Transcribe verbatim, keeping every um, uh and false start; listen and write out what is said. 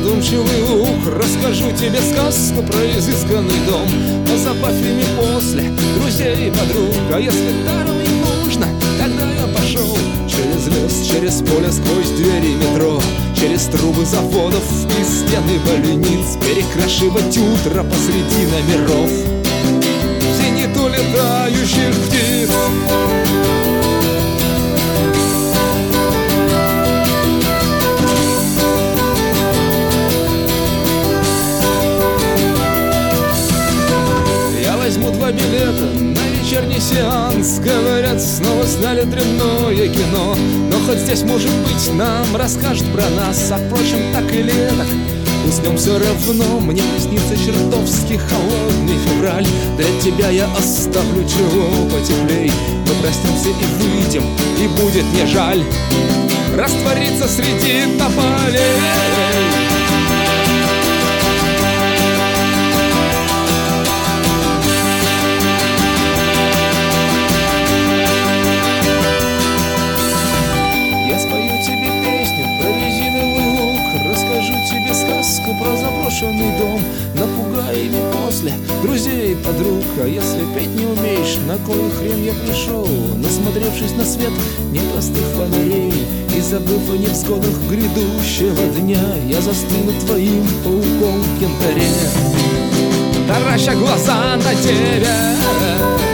задумчивый луг. Расскажу тебе сказку про изысканный дом. Позабавь ими после друзей и подруг. А если даром им нужно, тогда я пошел через лес, через поле, сквозь двери метро, через трубы заводов и стены больниц, перекрашивать утро посреди номеров в зенит улетающих птиц. Я возьму два билета на вечерний сеанс. Говорят, снова сняли дрянное кино, но хоть здесь, может быть, нам расскажут про нас. А впрочем, так или так, уснем все равно. Мне приснится чертовски холодный февраль. Для тебя я оставлю чего потеплей. Мы проснемся и выйдем, и будет не жаль раствориться среди тополей. Сказку про заброшенный дом. Напугай ими после друзей и подруг. А если петь не умеешь, на кой хрен я пришел? Насмотревшись на свет непростых фонарей и забыв о невзгодах грядущего дня, я застыну твоим пауком в янтаре, тараща глаза на тебя.